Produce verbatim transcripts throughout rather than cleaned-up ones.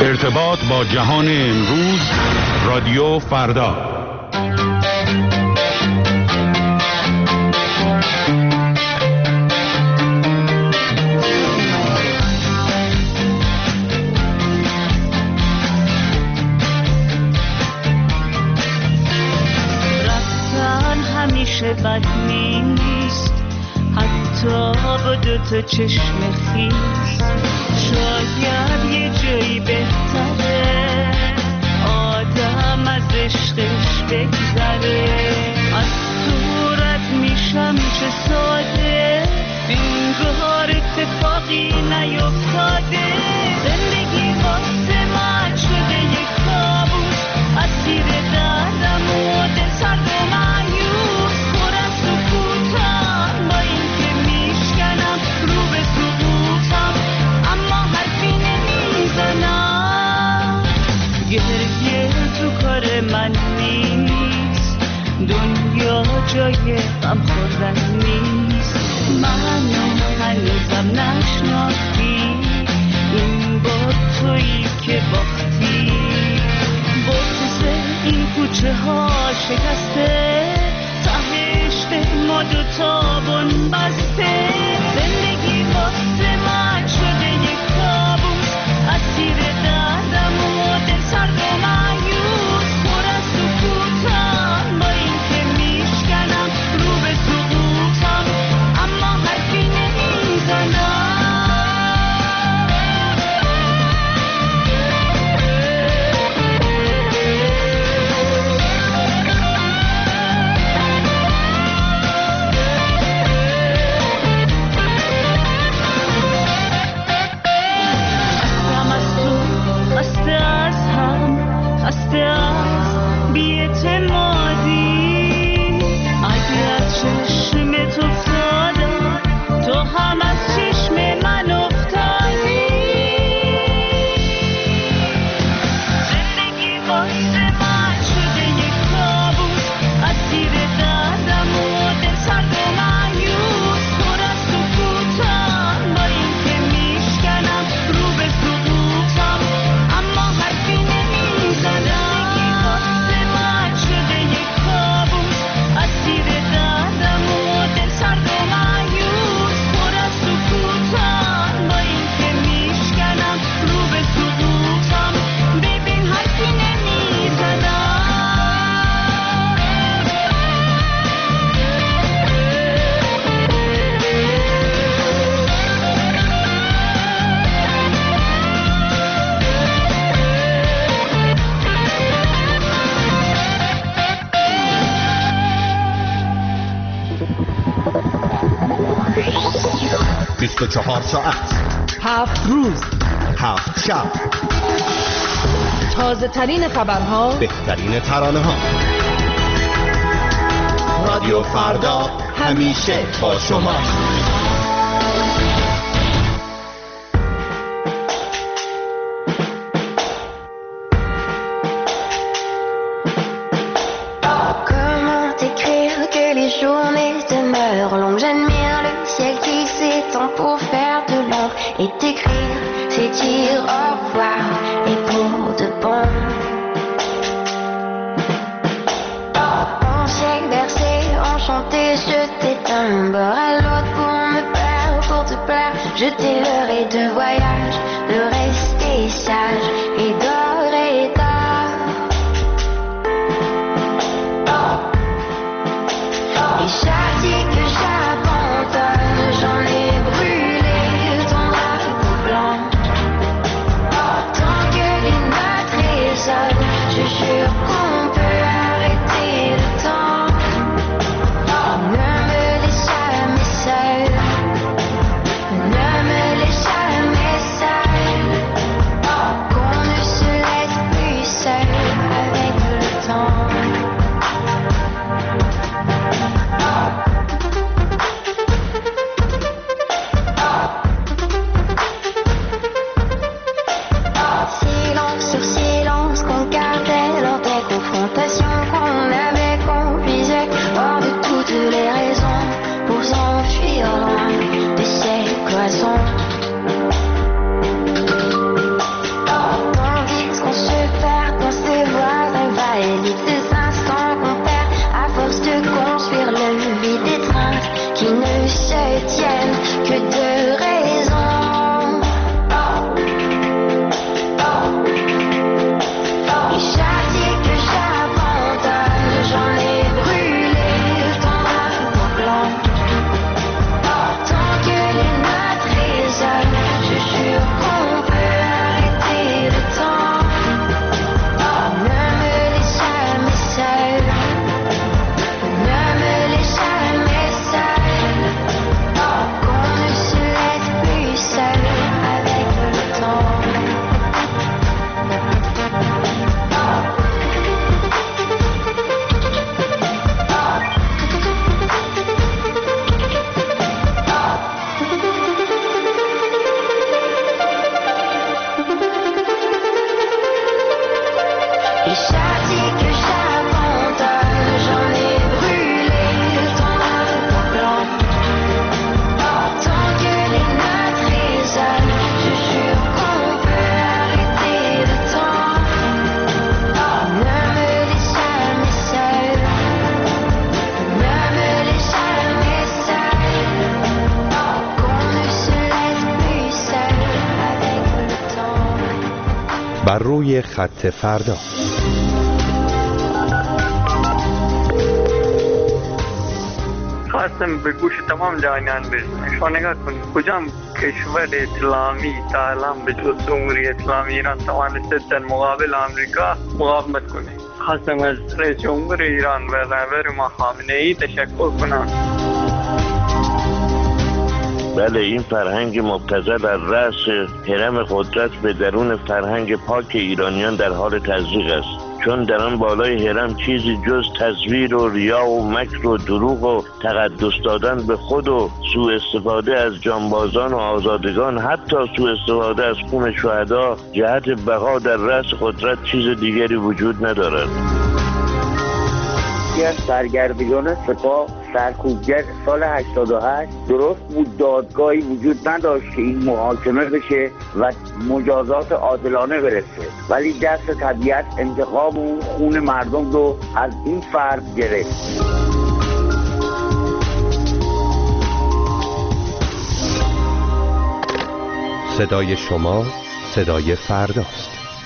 ارتباط با جهان امروز، رادیو فردا. رفتن همیشه بد نیست، حتی با دو تا چشم خیس. شاید یه جایی بهتره آدم از عشقش بگذره. از صورت میشم چه ساده، انگار اتفاقی نیفتاده. زندگی واسه من شده یک کابوس، اسیر دردم و دل سرد و مایوس. پر از سکوتم با این که میشکنم رو به سقوطم، اما حرفی نمیزنم. گریه تو کار من نیست، دنیا جای غم خوردن نیست. منو هنوزم نشناختی، این با تویی که باختی. بغض این کوچه ها شکسته، تهشت ما دوتا بن بسته. زندگی واسه من شده یک کابوس، اسیر دردم و دل سرد و مایوس. پر از سکوتم با این که میشکنم رو به سقوطم، اما حرفی نمیزنم. خسته از هم، خسته از بی‌اعتمادی. اگه از چشمت افتادم، تو هم از چشم من افتادی. زندگی واسه من شده یک کابوس، اسیر دردم و دل سرد و مایوس. پر از سکوتم با این که میشکنم رو به سقوطم، اما حرفی نمیزنم. واسه من شده یک کابوس، اسیر دردم و دل سرد و مایوس. پر از سکوتم با این که میشکنم رو به سقوطم، ببین حرفی نمیزنم. بیست و چهار ساعت، هفت روز، هفت شب، تازه ترین خبرها، بهترین ترانه ها. رادیو فردا همیشه با شما. Comment écrire que les journées demeurent longues? J'admire le ciel qui s'étend pour faire de l'ombre et t'écrire, c'est dire au revoir et pour de bon. En siècle bercé, enchanté, je t'éteins d'un bord à l'autre pour me perdre, pour te plaire. Je t'aimerai de voyage, de rester sage et d'or et d'or. Et chaque dit que j'abandonne, j'en ai brûlé ton drapeau blanc. Tant que les notes résonnent, je jure qu'on peut arrêter le temps. Ne me laisse jamais seule, ne me laisse jamais seule. بر روی خط فردا. خواستم به گوش تمام جهانیان برسونم. شما نگاه کنید کجام کشور اسلامی تا الان به جز جمهوری اسلامی ایران توانسته در مقابل آمریکا مقاومت کنه. خواستم از رئیس جمهور ایران و رهبر ما خامنه ای تشکر کنم. بله، این فرهنگ مبتذل در رأس هرم قدرت به درون فرهنگ پاک ایرانیان در حال تزریق است، چون در آن بالای هرم چیزی جز تزویر و ریا و مکر و دروغ و تقدس دادن به خود و سوء استفاده از جانبازان و آزادگان، حتی سوء استفاده از خون شهدا جهت بقا در رأس قدرت چیز دیگری وجود ندارد. یکی از سرگردگان سپاه سرکوبگر سال هشتاد و هشت درست بود دادگاهی وجود نداشت که این محاکمه بشه و مجازات عادلانه برسه، ولی دست طبیعت انتقام اون خون مردم رو از این فرد گرفت. صدای شما صدای فرداست.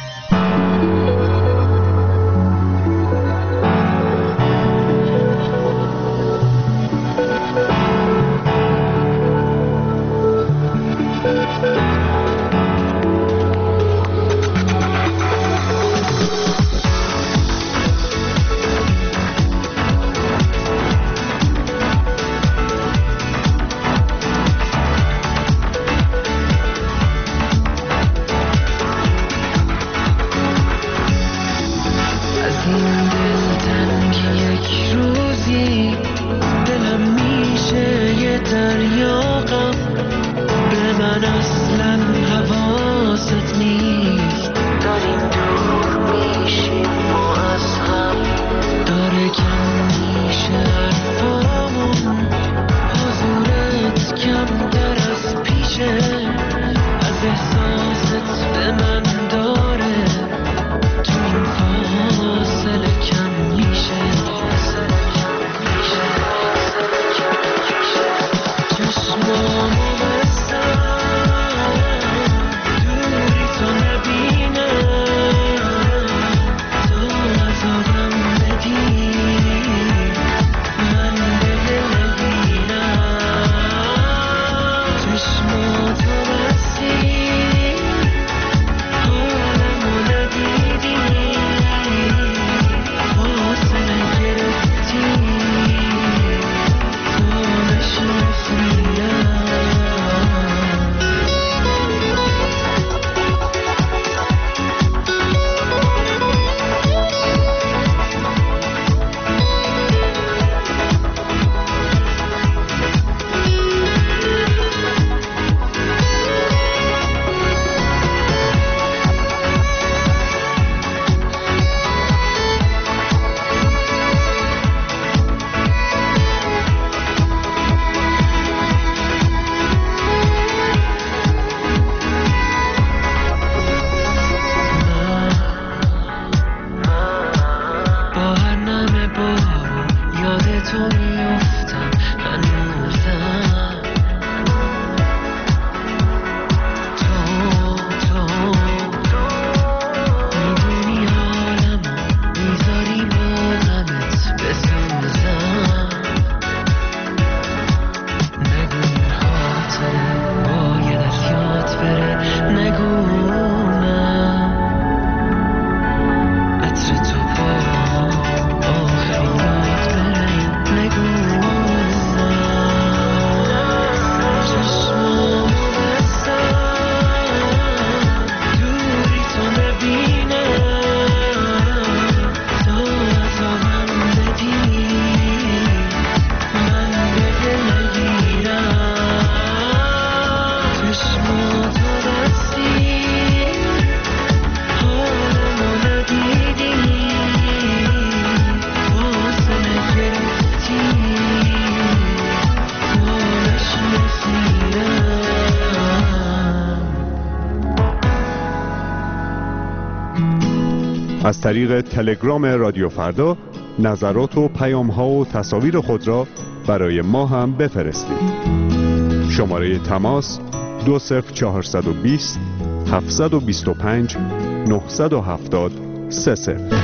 از طریق تلگرام رادیو فردا نظرات و پیام‌ها و تصاویر خود را برای ما هم بفرستید. شماره تماس دو صفر چهارصد و بیست هفتصد و بیست و پنج نه هفت صفر سه صفر.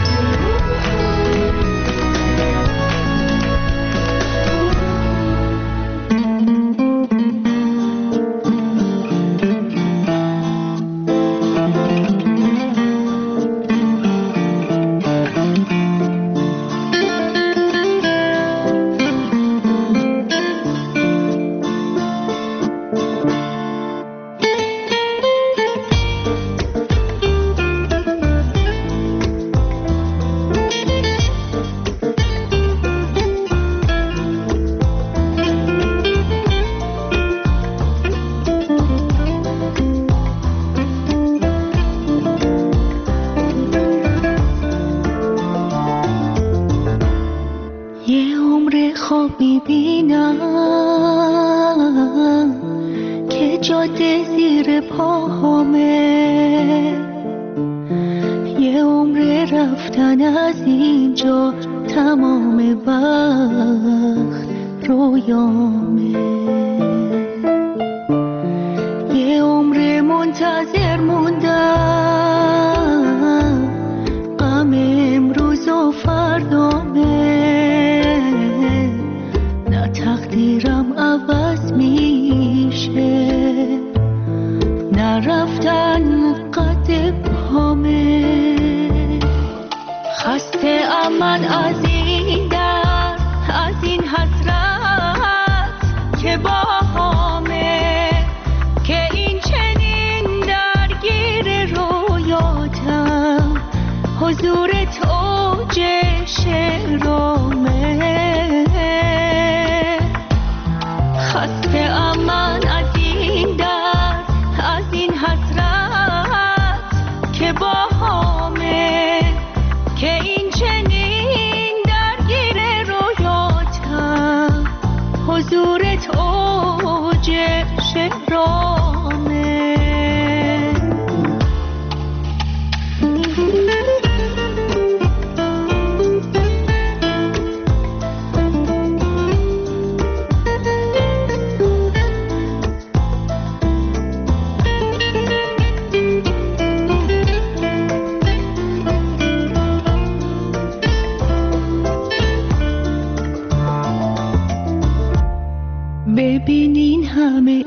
ببینین همه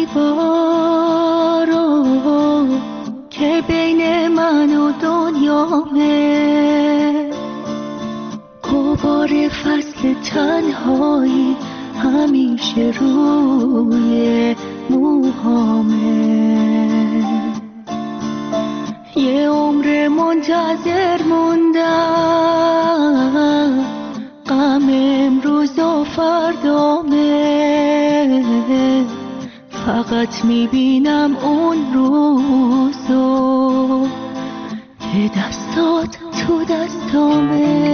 دیوارو که بین من و دنیامه، غبار فصل تنهایی همیشه روی موهامه. یه عمر منتظر موندم، غم امروز و فردامه، فقط میبینم اون روزو که دستات تو دستامه.